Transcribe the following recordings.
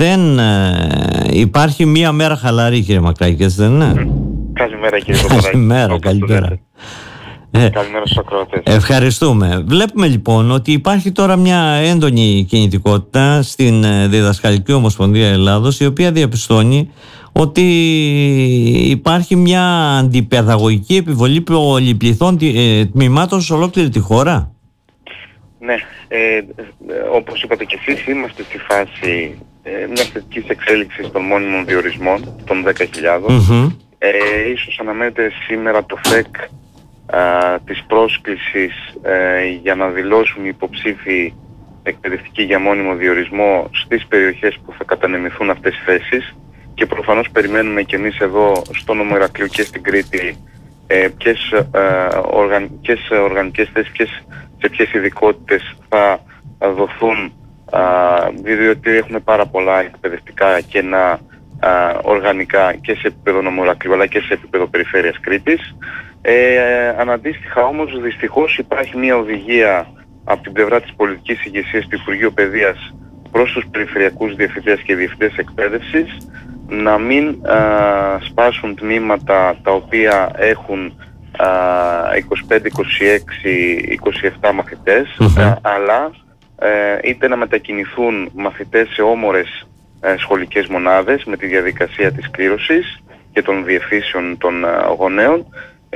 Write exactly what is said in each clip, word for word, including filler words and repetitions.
δεν ε, υπάρχει μία μέρα χαλαρή, κύριε Μακράκη, έτσι δεν είναι? Καλημέρα, κύριε Παπαδάκη. Καλημέρα, καλημέρα. Ε, Καλημέρα στους ακροατές. Ευχαριστούμε. Βλέπουμε λοιπόν ότι υπάρχει τώρα μια έντονη κινητικότητα στην Διδασκαλική Ομοσπονδία Ελλάδος, η οποία διαπιστώνει ότι υπάρχει μια αντιπαιδαγωγική επιβολή πολυπληθών τμήματων σε ολόκληρη τη χώρα. Ναι, ε, όπως είπατε και εσείς, είμαστε στη φάση ε, μιας θετικής εξέλιξης των μόνιμων διορισμών των δέκα χιλιάδες. Mm-hmm. Ε, ίσως αναμένεται σήμερα το ΦΕΚ α, της πρόσκλησης ε, για να δηλώσουν οι υποψήφοι εκπαιδευτικοί για μόνιμο διορισμό στις περιοχές που θα κατανεμηθούν αυτές οι θέσεις, και προφανώς περιμένουμε και εμείς εδώ στο Νομό Ηρακλείου και στην Κρήτη ε, ποιες, ε, οργαν, ποιες οργανικές θέσεις, ποιες, σε ποιες ειδικότητες θα δοθούν, α, διότι έχουμε πάρα πολλά εκπαιδευτικά κενά α, οργανικά και σε επίπεδο Νομού Ηρακλείου αλλά και σε επίπεδο Περιφέρειας Κρήτης. Ε, αναντίστοιχα όμως δυστυχώς υπάρχει μια οδηγία από την πλευρά της πολιτικής ηγεσίας του Υπουργείου Παιδείας προς τους περιφερειακούς διευθυντές και διευθυντές εκπαίδευσης να μην α, σπάσουν τμήματα τα οποία έχουν α, είκοσι πέντε, είκοσι έξι, είκοσι επτά μαθητές, mm-hmm. α, αλλά ε, είτε να μετακινηθούν μαθητές σε όμορες ε, σχολικές μονάδες με τη διαδικασία της κλήρωσης και των διευθύνσεων των α, γονέων,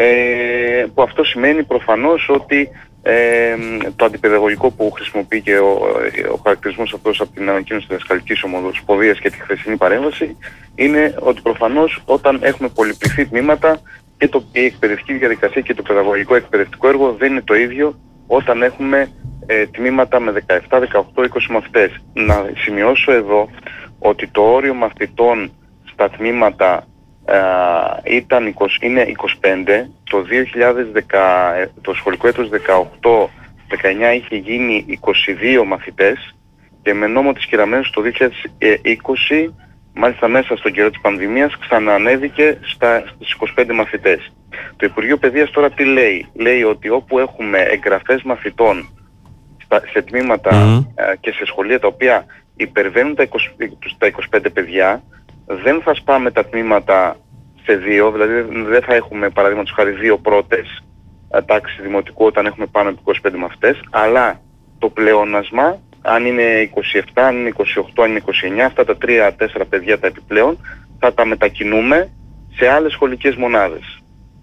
ε, που αυτό σημαίνει προφανώς ότι Ε, το αντιπαιδαγωγικό που χρησιμοποιεί και ο, ο χαρακτηρισμός αυτός από την ανακοίνωση της Διδασκαλικής Ομοσπονδίας και τη χθεσινή παρέμβαση είναι ότι προφανώς όταν έχουμε πολυπληθή τμήματα και το, η εκπαιδευτική διαδικασία και το παιδαγωγικό εκπαιδευτικό έργο δεν είναι το ίδιο όταν έχουμε ε, τμήματα με δεκαεπτά, δεκαοκτώ, είκοσι μαθητές. Να σημειώσω εδώ ότι το όριο μαθητών στα τμήματα Uh, ήταν είκοσι, είναι είκοσι πέντε. Το δύο χιλιάδες δέκα, το σχολικό έτος δεκαοκτώ δεκαεννιά είχε γίνει είκοσι δύο μαθητές και με νόμο της Κεραμμένου το δύο χιλιάδες είκοσι, μάλιστα μέσα στον καιρό της πανδημίας, ξαναανέβηκε στα, στις είκοσι πέντε μαθητές. Το Υπουργείο Παιδείας τώρα τι λέει? Λέει ότι όπου έχουμε εγγραφές μαθητών στα, σε τμήματα mm. uh, και σε σχολεία τα οποία υπερβαίνουν τα είκοσι, τα είκοσι πέντε παιδιά, δεν θα σπάμε τα τμήματα σε δύο, δηλαδή δεν θα έχουμε παραδείγματος χάρη δύο πρώτες τάξεις δημοτικού όταν έχουμε πάνω από είκοσι πέντε μαθητές, αλλά το πλεόνασμα, αν είναι είκοσι επτά, αν είναι είκοσι οκτώ, αν είναι είκοσι εννιά, αυτά τα τρία τέσσερα παιδιά τα επιπλέον θα τα μετακινούμε σε άλλες σχολικές μονάδες.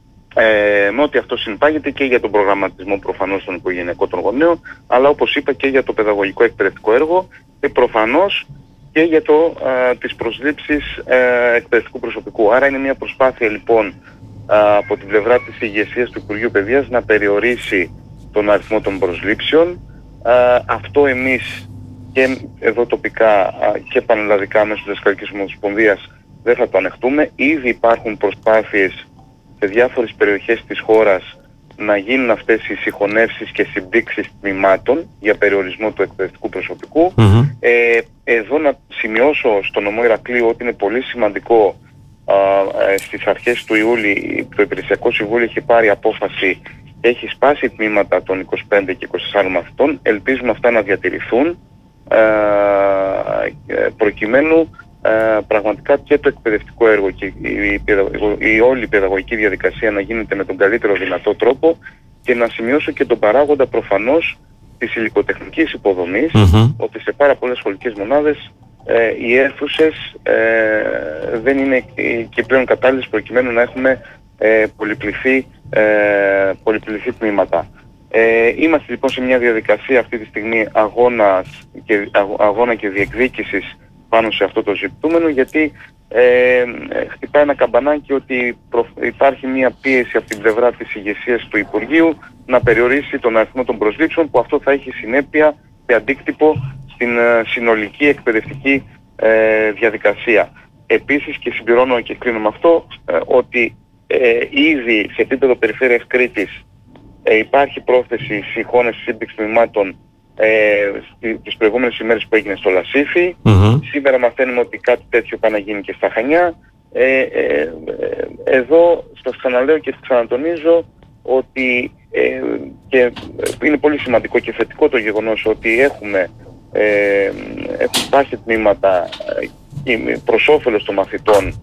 Ε, με ό,τι αυτό συνεπάγεται και για τον προγραμματισμό προφανώς των οικογενειακών των γονέων, αλλά όπως είπα και για το παιδαγωγικό εκπαιδευτικό έργο και προφανώς και για το, α, τις προσλήψεις ε, εκπαιδευτικού προσωπικού. Άρα είναι μια προσπάθεια λοιπόν α, από την πλευρά της ηγεσίας του Υπουργείου Παιδείας να περιορίσει τον αριθμό των προσλήψεων. Α, αυτό εμείς και εδώ τοπικά α, και πανελλαδικά μέσω της Διδασκαλικής Ομοσπονδίας δεν θα το ανεχτούμε. Ήδη υπάρχουν προσπάθειες σε διάφορες περιοχές της χώρας να γίνουν αυτές οι συγχωνεύσεις και συμπτύξεις τμήματων για περιορισμό του εκπαιδευτικού προσωπικού. Mm-hmm. Ε, εδώ να σημειώσω στο Νομό Ηρακλείου ότι είναι πολύ σημαντικό, α, ε, στις αρχές του Ιούλη το Υπηρεσιακό Συμβούλιο έχει πάρει απόφαση και έχει σπάσει τμήματα των είκοσι πέντε και είκοσι τέσσερα μαθητών. Ελπίζουμε αυτά να διατηρηθούν α, προκειμένου Uh, πραγματικά και το εκπαιδευτικό έργο και η, η, η όλη η παιδαγωγική διαδικασία να γίνεται με τον καλύτερο δυνατό τρόπο, και να σημειώσω και τον παράγοντα προφανώς της υλικοτεχνικής υποδομής, mm-hmm. ότι σε πάρα πολλές σχολικές μονάδες ε, οι αίθουσες ε, δεν είναι και πλέον κατάλληλες προκειμένου να έχουμε ε, πολυπληθή, ε, πολυπληθή τμήματα. Ε, είμαστε λοιπόν σε μια διαδικασία αυτή τη στιγμή αγώνας και, αγώνα και διεκδίκησης πάνω σε αυτό το ζητούμενο, γιατί ε, χτυπάει ένα καμπανάκι ότι προ, υπάρχει μια πίεση από την πλευρά της ηγεσίας του Υπουργείου να περιορίσει τον αριθμό των προσλήψεων, που αυτό θα έχει συνέπεια και αντίκτυπο στην ε, συνολική εκπαιδευτική ε, διαδικασία. Επίσης, και συμπληρώνω και κλείνω με αυτό, ε, ότι ε, ήδη σε επίπεδο Περιφέρειας Κρήτης ε, υπάρχει πρόθεση συγχώνευσης σύμπτυξης τμήματων Ε, τις προηγούμενες ημέρες που έγινε στο Λασίφι. Mm-hmm. Σήμερα μαθαίνουμε ότι κάτι τέτοιο πάει να γίνει και στα Χανιά. Ε, ε, ε, εδώ σας ξαναλέω και σας ξανατονίζω ότι ε, και είναι πολύ σημαντικό και θετικό το γεγονός ότι έχουμε ε, έχουν φτάσει τμήματα προς όφελος των μαθητών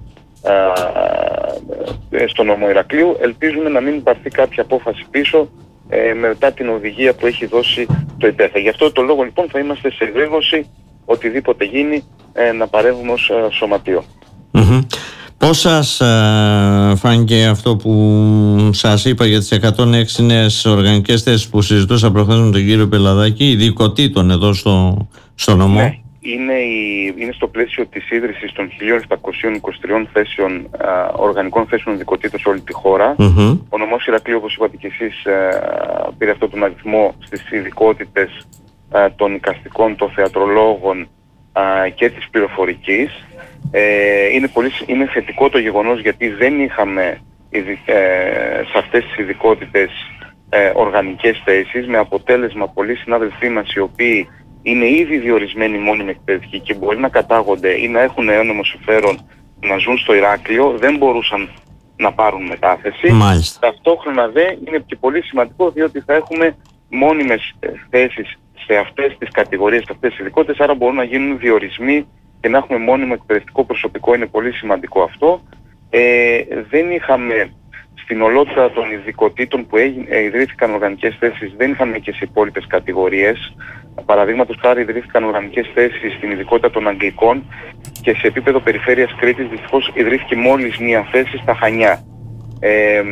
ε, στον νομό Ηρακλείου. Ελπίζουμε να μην πάρθει κάποια απόφαση πίσω ε, μετά την οδηγία που έχει δώσει το ΙΤΕΘΕ. Γι' αυτό το λόγο λοιπόν θα είμαστε σε εγρήγορση οτιδήποτε γίνει ε, να παρεύουμε ως ε, σωματείο. Mm-hmm. Πώς σας ε, φάνηκε αυτό που σας είπα για τις εκατόν έξι νέες οργανικές θέσεις που συζητούσα προχθές με τον κύριο Πελαδάκη, ειδικοτήτων εδώ στο, στο νομό? Ναι, είναι, η, είναι στο πλαίσιο της ίδρυσης των χίλια επτακόσιων είκοσι τρία θέσεων, α, οργανικών θέσεων ειδικοτήτων σε όλη τη χώρα. Mm-hmm. Ο νομός Ηρακλείου, όπως είπατε και εσείς, α, πήρε αυτόν τον αριθμό στις ειδικότητες α, των εικαστικών, των θεατρολόγων α, και της πληροφορικής. Ε, είναι, πολύ, είναι θετικό το γεγονός, γιατί δεν είχαμε ε, σε αυτές τις ειδικότητες ε, οργανικές θέσεις, με αποτέλεσμα πολλοί συνάδελφοί μας οι οποίοι είναι ήδη διορισμένοι μόνιμοι εκπαιδευτικοί και μπορεί να κατάγονται ή να έχουν ένομο συμφέρον να ζουν στο Ηράκλειο, δεν μπορούσαν να πάρουν μετάθεση. Μάλιστα. Ταυτόχρονα δε είναι και πολύ σημαντικό, διότι θα έχουμε μόνιμες θέσεις σε αυτές τις κατηγορίες, σε αυτές τις ειδικότητες, άρα μπορούν να γίνουν διορισμοί και να έχουμε μόνιμο εκπαιδευτικό προσωπικό. Είναι πολύ σημαντικό αυτό. Ε, δεν είχαμε στην ολότητα των ειδικοτήτων που έγινε, ε, ιδρύθηκαν οργανικές θέσεις, δεν είχαμε και σε υπόλοιπες κατηγορίες. Παραδείγματος χάρη, ιδρύθηκαν οργανικές θέσεις στην ειδικότητα των Αγγλικών και σε επίπεδο περιφέρειας Κρήτης δυστυχώς ιδρύθηκε μόλις μία θέση στα Χανιά. Ε, ε,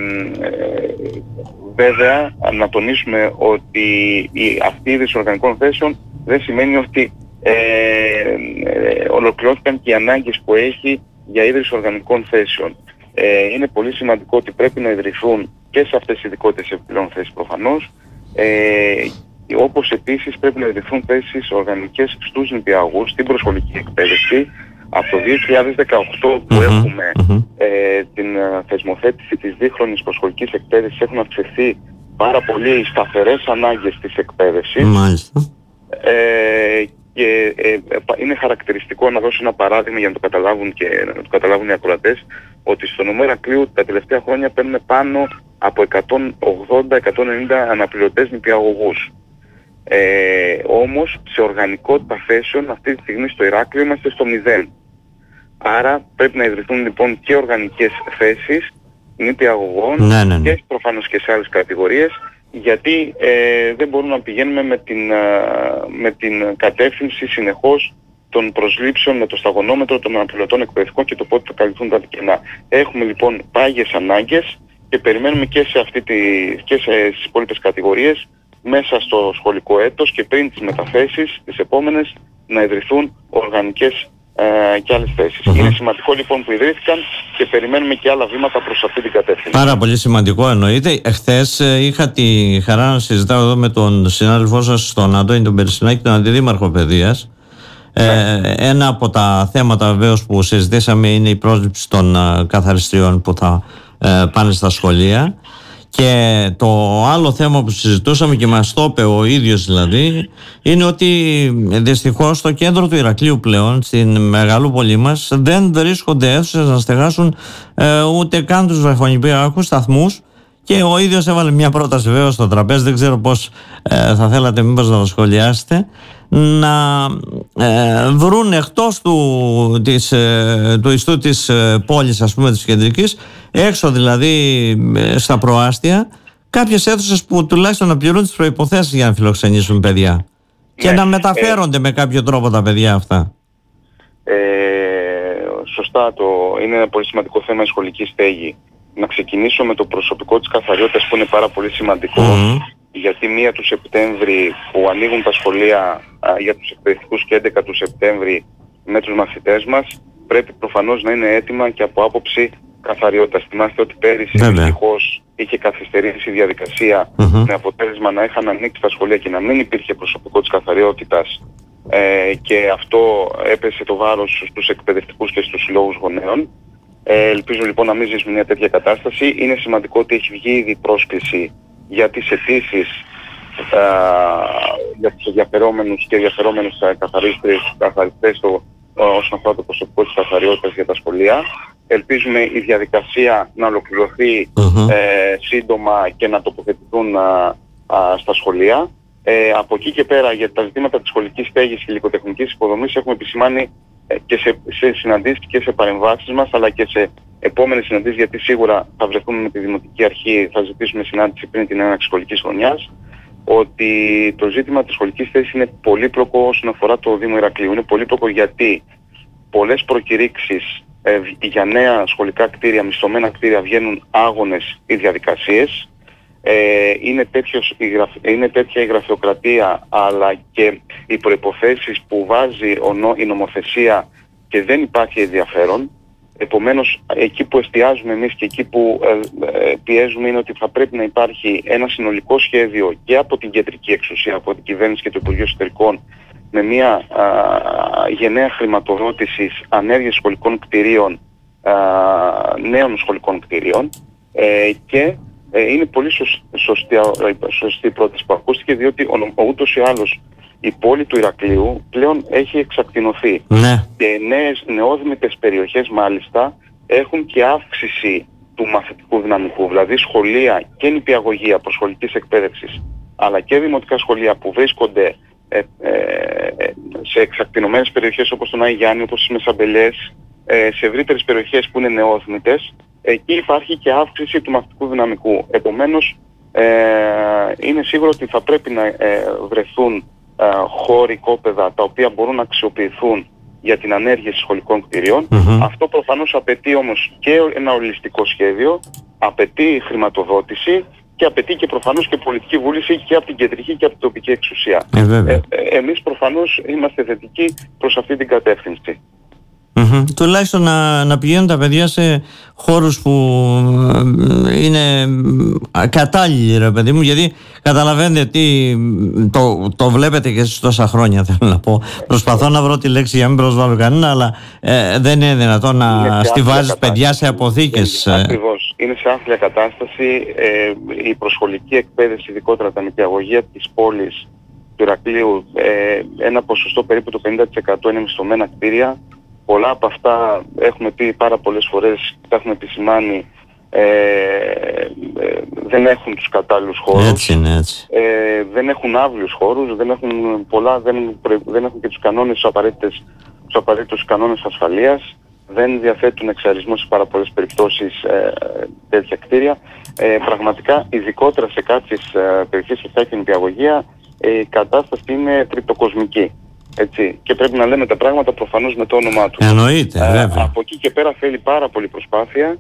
βέβαια, να τονίσουμε ότι η, αυτή η ίδρυση οργανικών θέσεων δεν σημαίνει ότι ε, ε, ολοκληρώθηκαν και οι ανάγκες που έχει για ίδρυση οργανικών θέσεων. Ε, είναι πολύ σημαντικό ότι πρέπει να ιδρυθούν και σε αυτές τις ειδικότητες επιπλέον θέσεις προφανώς, ε, όπως επίσης πρέπει να ιδρυθούν θέσεις οργανικές στους νηπιαγωγούς, στην προσχολική εκπαίδευση. Από το δύο χιλιάδες δεκαοκτώ που mm-hmm. έχουμε mm-hmm. Ε, την θεσμοθέτηση της δίχρονης προσχολικής εκπαίδευσης, έχουν αυξηθεί πάρα πολύ οι σταθερές ανάγκες της εκπαίδευσης. Mm-hmm. Ε, και ε, είναι χαρακτηριστικό να δώσω ένα παράδειγμα για να το καταλάβουν και να το καταλάβουν οι ακροατές, ότι στο νομό Ηρακλείου τα τελευταία χρόνια παίρνουμε πάνω από εκατόν ογδόντα με εκατόν ενενήντα αναπληρωτές νηπιαγωγούς. Ε, όμως σε οργανικότητα θέσεων αυτή τη στιγμή στο Ηράκλειο είμαστε στο μηδέν. Άρα πρέπει να ιδρυθούν λοιπόν και οργανικές θέσεις νηπιαγωγών ναι, ναι, ναι. και προφανώς και σε άλλες κατηγορίες, γιατί ε, δεν μπορούμε να πηγαίνουμε με την, α, με την κατεύθυνση συνεχώς των προσλήψεων με το σταγονόμετρο των αναπληρωτών εκπαιδευτικών και το πότε θα καλυφθούν τα κενά. Έχουμε λοιπόν πάγιες ανάγκες και περιμένουμε και σε αυτή τη, και σε, στις υπόλοιπες κατηγορίες μέσα στο σχολικό έτος και πριν τις μεταθέσεις τις επόμενες να ιδρυθούν οργανικές ε, και άλλες θέσεις. Mm-hmm. Είναι σημαντικό λοιπόν που ιδρύθηκαν και περιμένουμε και άλλα βήματα προς αυτή την κατεύθυνση. Πάρα πολύ σημαντικό εννοείται. Εχθές ε, είχα τη χαρά να συζητάω εδώ με τον συνάδελφό σας, τον Αντώνη τον Περσινάκη, τον Αντιδήμαρχο Παιδείας. Ε, ένα από τα θέματα βεβαίως που συζητήσαμε είναι η πρόσληψη των ε, καθαριστριών που θα ε, πάνε στα σχολεία. Και το άλλο θέμα που συζητούσαμε και μας το είπε ο ίδιος δηλαδή, είναι ότι δυστυχώς στο κέντρο του Ηρακλείου πλέον, στην μεγαλούπολη μας, δεν βρίσκονται αίθουσες να στεγάσουν ε, ούτε καν τους βρεφονιπιακούς σταθμούς. Και ο ίδιος έβαλε μια πρόταση βέβαια στο τραπέζι, δεν ξέρω πώς ε, θα θέλατε μήπως να το σχολιάσετε, να ε, βρουν εκτός του, της, ε, του ιστού της ε, πόλης, ας πούμε, της κεντρικής, έξω δηλαδή ε, στα προάστια, κάποιες αίθουσες που τουλάχιστον να πληρούν τις προϋποθέσεις για να φιλοξενήσουν παιδιά. Ναι, και να μεταφέρονται ε, με κάποιο τρόπο τα παιδιά αυτά. Ε, σωστά, το, είναι ένα πολύ σημαντικό θέμα η σχολική στέγη. Να ξεκινήσω με το προσωπικό της καθαριότητας που είναι πάρα πολύ σημαντικό, mm-hmm. γιατί μία του Σεπτέμβρη που ανοίγουν τα σχολεία α, για τους εκπαιδευτικούς και έντεκα του Σεπτέμβρη με τους μαθητές μας πρέπει προφανώς να είναι έτοιμα και από άποψη καθαριότητας. Θυμάστε ότι πέρυσι δυστυχώς είχε καθυστερήσει η διαδικασία mm-hmm. με αποτέλεσμα να είχαν ανοίξει τα σχολεία και να μην υπήρχε προσωπικό της καθαριότητας ε, και αυτό έπεσε το βάρος στους εκπαιδευτικούς και στους συλλόγους γονέων. Ε, ελπίζω λοιπόν να μην ζήσουμε μια τέτοια κατάσταση. Είναι σημαντικό ότι έχει βγει ήδη πρόσκληση για τις αιτήσεις α, για τους ενδιαφερόμενους και ενδιαφερόμενους καθαριστές όσον αφορά το προσωπικό της καθαριότητας για τα σχολεία. Ελπίζουμε η διαδικασία να ολοκληρωθεί uh-huh. ε, σύντομα και να τοποθετηθούν α, α, στα σχολεία. Ε, από εκεί και πέρα για τα ζητήματα της σχολικής στέγης και υλικοτεχνικής υποδομής έχουμε επισημάνει ε, και σε, σε συναντήσεις και σε παρεμβάσεις μας, αλλά και σε επόμενες συναντήσεις, γιατί σίγουρα θα βρεθούμε με τη Δημοτική Αρχή, θα ζητήσουμε συνάντηση πριν την έναρξη σχολικής χρονιάς, ότι το ζήτημα της σχολικής στέγης είναι πολύπλοκο όσον αφορά το Δήμο Ηρακλείου. Είναι πολύπλοκο γιατί πολλές προκηρύξεις ε, για νέα σχολικά κτίρια, μισθωμένα κτίρια, βγαίνουν άγονες οι διαδικασίες. Ε, είναι, τέτοιος, η γραφ, είναι τέτοια η γραφειοκρατία, αλλά και οι προϋποθέσεις που βάζει ο νο, η νομοθεσία, και δεν υπάρχει ενδιαφέρον. Επομένως, εκεί που εστιάζουμε εμείς και εκεί που ε, ε, πιέζουμε είναι ότι θα πρέπει να υπάρχει ένα συνολικό σχέδιο και από την κεντρική εξουσία, από την κυβέρνηση και το Υπουργείο Εσωτερικών, με μια α, γενναία χρηματοδότηση ανέργειας σχολικών κτηρίων, α, νέων σχολικών κτηρίων, ε, και ε, είναι πολύ σωσ, σωστή, σωστή η πρόταση που ακούστηκε, διότι ο, ούτως ή άλλως η πόλη του Ηρακλείου πλέον έχει εξακτηνωθεί. Ναι. Και νέες νεόδημητες περιοχές μάλιστα έχουν και αύξηση του μαθητικού δυναμικού, δηλαδή σχολεία και νηπιαγωγεία προσχολικής εκπαίδευσης, αλλά και δημοτικά σχολεία που βρίσκονται ε, ε, σε εξακτηνωμένες περιοχές όπως τον Άη Γιάννη, όπως τις Μεσαμπελιές, ε, σε ευρύτερες περιοχές που είναι νεόδημητες, εκεί υπάρχει και αύξηση του μαθητικού δυναμικού. Επομένως, ε, είναι σίγουρο ότι θα πρέπει να ε, βρεθούν ε, χώροι, κόπεδα, τα οποία μπορούν να αξιοποιηθούν για την ανέργεια σχολικών κτηρίων. Mm-hmm. Αυτό προφανώς απαιτεί όμως και ένα ολιστικό σχέδιο, απαιτεί χρηματοδότηση και απαιτεί και προφανώς και πολιτική βούληση και από την κεντρική και από την τοπική εξουσία. Ε, ε, ε, εμείς προφανώς είμαστε θετικοί προς αυτή την κατεύθυνση. Mm-hmm. Τουλάχιστον να, να πηγαίνουν τα παιδιά σε χώρους που είναι κατάλληλοι, ρε παιδί μου, γιατί καταλαβαίνετε τι το, το βλέπετε και εσείς τόσα χρόνια, θέλω να πω. Προσπαθώ να βρω τη λέξη για να μην προσβάλλω κανένα, αλλά ε, δεν είναι δυνατόν να στιβάζεις παιδιά σε αποθήκες. Είναι, ακριβώς. Είναι σε άθλια κατάσταση. Ε, η προσχολική εκπαίδευση, ειδικότερα τα νηπιαγωγεία της πόλης του Ηρακλείου, ε, ένα ποσοστό περίπου το πενήντα τοις εκατό είναι μισθωμένα κτίρια. Πολλά από αυτά έχουμε πει πάρα πολλές φορές, τα έχουμε επισημάνει, ε, ε, δεν έχουν τους κατάλληλους χώρους. Έτσι είναι, έτσι. Ε, δεν έχουν άβλιους χώρους, δεν έχουν πολλά, δεν, δεν έχουν και τους κανόνες, τους απαραίτητες, τους απαραίτητους κανόνες ασφαλείας, δεν διαθέτουν εξαρισμό σε πάρα πολλές περιπτώσεις ε, τέτοια κτίρια. Ε, πραγματικά, ειδικότερα σε κάποιες ε, περιοχές και κάποια νηπιαγωγεία, ε, η κατάσταση είναι τριτοκοσμική. Έτσι. Και πρέπει να λέμε τα πράγματα προφανώς με το όνομά του. Εννοείται, ε, βέβαια. Από εκεί και πέρα θέλει πάρα πολύ προσπάθεια.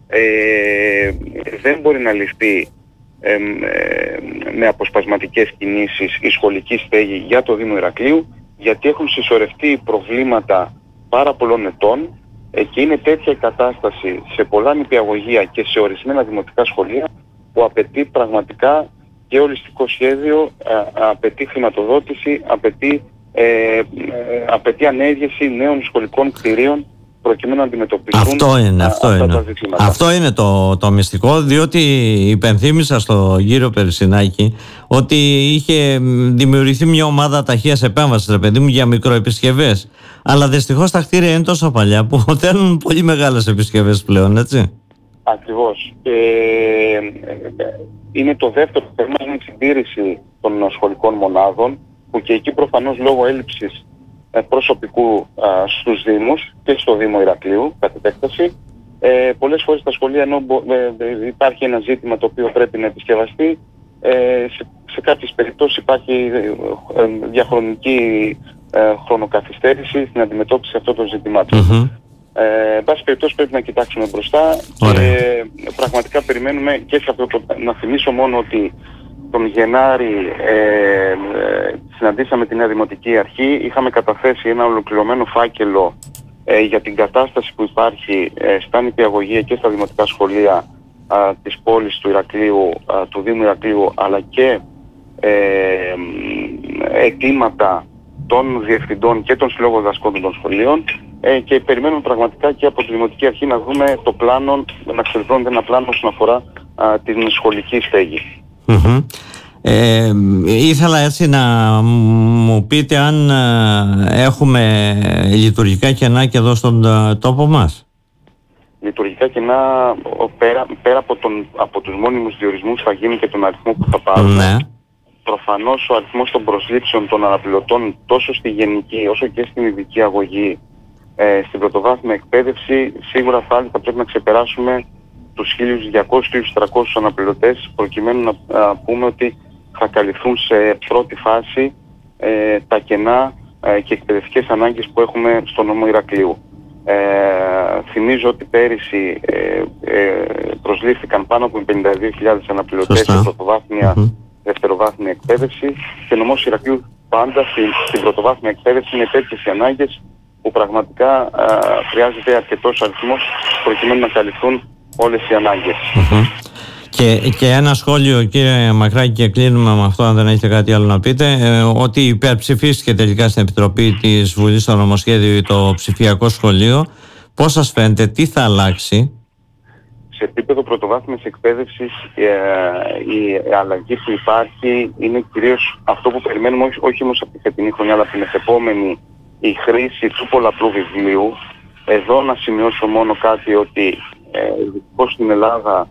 Ε, δεν μπορεί να ληφθεί ε, ε, με αποσπασματικές κινήσεις η σχολική στέγη για το Δήμο Ηρακλείου, γιατί έχουν συσσωρευτεί προβλήματα πάρα πολλών ετών ε, και είναι τέτοια η κατάσταση σε πολλά νηπιαγωγεία και σε ορισμένα δημοτικά σχολεία που απαιτεί πραγματικά και ολιστικό σχέδιο, α, απαιτεί χρηματοδότηση, απαιτεί Ε, ε, απαιτεί ανέργεια νέων σχολικών κτηρίων προκειμένου να αντιμετωπιστούν αυτό είναι, αυτό αυτά είναι. τα ζητήματα. Αυτό είναι το, το μυστικό, διότι υπενθύμησα στο κύριο Περισσινάκη ότι είχε δημιουργηθεί μια ομάδα ταχείας επέμβασης, ρε παιδί μου, για μικροεπισκευές. Αλλά δυστυχώς τα κτίρια είναι τόσο παλιά που θέλουν πολύ μεγάλες επισκευές πλέον, έτσι. Ακριβώς. Ε, είναι το δεύτερο θέμα, είναι η συντήρηση των σχολικών μονάδων, που και εκεί προφανώς λόγω έλλειψης ε, προσωπικού α, στους Δήμους και στο Δήμο Ηρακλείου, κατ' επέκταση, ε, πολλές φορές στα σχολεία ενώ ε, ε, υπάρχει ένα ζήτημα το οποίο πρέπει να επισκευαστεί, ε, σε, σε κάποιες περιπτώσεις υπάρχει ε, ε, διαχρονική ε, χρονοκαθυστέρηση στην αντιμετώπιση αυτών των ζητημάτων. Mm-hmm. Ε, εν πάση περιπτώσει πρέπει να κοιτάξουμε μπροστά. Ωραία. Και ε, πραγματικά περιμένουμε και σε αυτό το, να θυμίσω μόνο ότι τον Γενάρη ε, ε, συναντήσαμε την Νέα Δημοτική Αρχή, είχαμε καταθέσει ένα ολοκληρωμένο φάκελο ε, για την κατάσταση που υπάρχει ε, στα νηπιαγωγεία και στα δημοτικά σχολεία α, της πόλης του Ηρακλείου, α, του Δήμου Ηρακλείου, αλλά και ε, αιτήματα των διευθυντών και των συλλόγων δασκόντων των σχολείων ε, και περιμένουμε πραγματικά και από τη Δημοτική Αρχή να δούμε το πλάνο, να εξελιχθώνεται ένα πλάνο όσον αφορά α, την σχολική στέγη. Mm-hmm. Ε, ήθελα έτσι να μου πείτε αν ε, έχουμε λειτουργικά κενά και εδώ στον ε, τόπο μας. Λειτουργικά κενά πέρα, πέρα από, τον, από τους μόνιμους διορισμούς θα γίνει και τον αριθμό που θα πάρουμε. Ναι. προφανώς ο αριθμός των προσλήψεων των αναπληρωτών τόσο στη γενική όσο και στην ειδική αγωγή ε, στην πρωτοβάθμια εκπαίδευση, σίγουρα πάλι θα πρέπει να ξεπεράσουμε τους χίλιους διακόσιους με χίλιους τριακόσιους αναπληρωτές, προκειμένου να α, πούμε ότι θα καλυφθούν σε πρώτη φάση ε, τα κενά ε, και εκπαιδευτικές ανάγκες που έχουμε στο νομό Ηρακλείου. Ε, θυμίζω ότι πέρυσι ε, ε, προσλήφθηκαν πάνω από πενήντα δύο χιλιάδες αναπληρωτές σε πρωτοβάθμια, mm-hmm. δευτεροβάθμια εκπαίδευση, και ο νομός Ηρακλείου πάντα στην, στην πρωτοβάθμια εκπαίδευση είναι τέτοιες οι ανάγκες που πραγματικά α, χρειάζεται αρκετός αριθμός προκειμένου να καλυφθούν όλες οι ανάγκες. Mm-hmm. Και, και ένα σχόλιο, κύριε Μακράκη, και κλείνουμε με αυτό αν δεν έχετε κάτι άλλο να πείτε, ε, ότι υπερψηφίστηκε τελικά στην Επιτροπή της Βουλής στο νομοσχέδιο το ψηφιακό σχολείο. Πώς σας φαίνεται, τι θα αλλάξει? Σε επίπεδο πρωτοβάθμιας εκπαίδευσης ε, η αλλαγή που υπάρχει είναι κυρίως αυτό που περιμένουμε, όχι, όχι όμως από τη φετινή χρονιά, αλλά από την επόμενη, η χρήση του πολλαπλού βιβλίου. Εδώ να σημειώσω μόνο κάτι, ότι ε, δυστυχώς στην Ελλάδα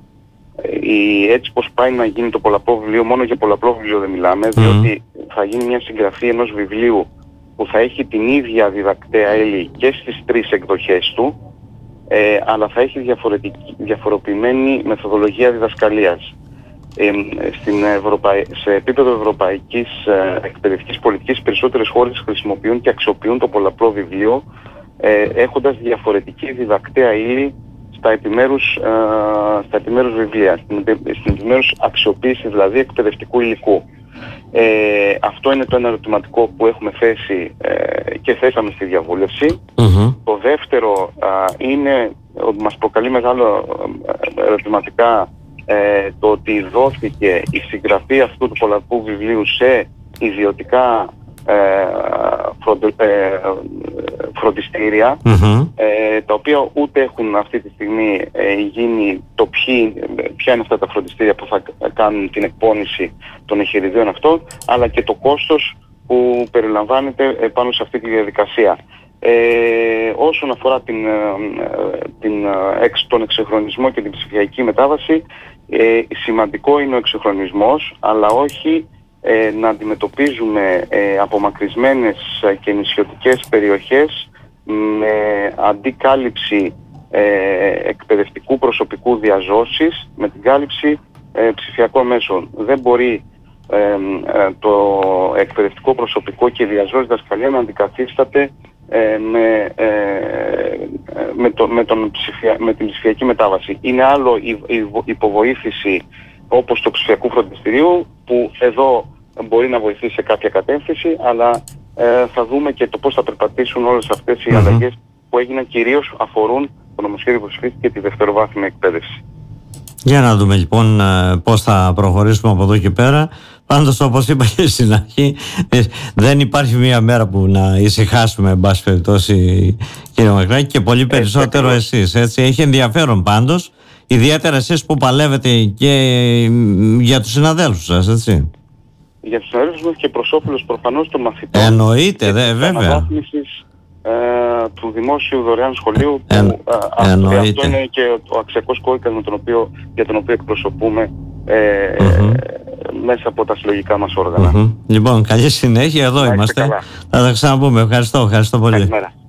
η, έτσι πως πάει να γίνει το πολλαπλό βιβλίο, μόνο για πολλαπλό βιβλίο δεν μιλάμε, mm. διότι θα γίνει μια συγγραφή ενός βιβλίου που θα έχει την ίδια διδακτέα ύλη και στις τρεις εκδοχές του, ε, αλλά θα έχει διαφορετική, διαφοροποιημένη μεθοδολογία διδασκαλίας. Ε, στην Ευρωπα... Σε επίπεδο ευρωπαϊκής ε, εκπαιδευτικής πολιτικής, περισσότερες χώρες χρησιμοποιούν και αξιοποιούν το πολλαπλό βιβλίο, ε, έχοντας διαφορετική διδακτέα ύλη στα επιμέρους, ε, στα επιμέρους βιβλία, στην, στην επιμέρους αξιοποίηση δηλαδή εκπαιδευτικού υλικού. Ε, αυτό είναι το ένα ερωτηματικό που έχουμε θέσει ε, και θέσαμε στη διαβούλευση. Mm-hmm. Το δεύτερο ε, είναι ότι μας προκαλεί μεγάλο ε, ερωτηματικά ε, το ότι δόθηκε η συγγραφή αυτού του πολλαπλού βιβλίου σε ιδιωτικά ε, φροντε, ε, φροντιστήρια, mm-hmm. ε, τα οποία ούτε έχουν αυτή τη στιγμή ε, γίνει το ποιοι, ποια είναι αυτά τα φροντιστήρια που θα κάνουν την εκπόνηση των εγχειριδίων αυτών, αλλά και το κόστος που περιλαμβάνεται πάνω σε αυτή τη διαδικασία. Ε, όσον αφορά την, την, τον εξυγχρονισμό και την ψηφιακή μετάβαση, ε, σημαντικό είναι ο εξυγχρονισμός, αλλά όχι ε, να αντιμετωπίζουμε ε, απομακρυσμένες και νησιωτικές περιοχές με αντικάλυψη ε, εκπαιδευτικού προσωπικού διαζώσης με την κάλυψη ε, ψηφιακών μέσων. Δεν μπορεί ε, ε, το εκπαιδευτικό προσωπικό και η διαζώση διδασκαλία να αντικαθίσταται ε, με, ε, με, το, με, τον ψηφια, με την ψηφιακή μετάβαση. Είναι άλλο η, η υποβοήθηση όπως το ψηφιακού φροντιστηρίου, που εδώ μπορεί να βοηθήσει σε κάποια κατεύθυνση, αλλά ε, θα δούμε και το πώς θα περπατήσουν όλες αυτές οι mm-hmm. αλλαγές που έγιναν, κυρίως αφορούν το νομοσχέδιο που ψηφίστηκε τη δευτεροβάθμια εκπαίδευση. Για να δούμε λοιπόν πώς θα προχωρήσουμε από εδώ και πέρα. Πάντως, όπως είπα και στην αρχή, δεν υπάρχει μία μέρα που να ησυχάσουμε, εν πάση περιπτώσει, κύριε Μακράκη, και πολύ περισσότερο έτσι, εσείς. Έτσι. Έχει ενδιαφέρον πάντως, ιδιαίτερα εσείς που παλεύετε και για τους συναδέλφους σας, έτσι. Για τους συναδέλφους μας και προς όφελος προφανώς των μαθητών. Εννοείται, δε, βέβαια. Ε, του δημόσιου δωρεάν σχολείου, που ε, ε, αυτό είναι και ο αξιακός κώδικας με τον οποίο, για τον οποίο εκπροσωπούμε ε, mm-hmm. μέσα από τα συλλογικά μας όργανα. Mm-hmm. Λοιπόν, καλή συνέχεια, εδώ να είμαστε. Θα τα ξαναπούμε. Ευχαριστώ, ευχαριστώ πολύ. Καλημέρα.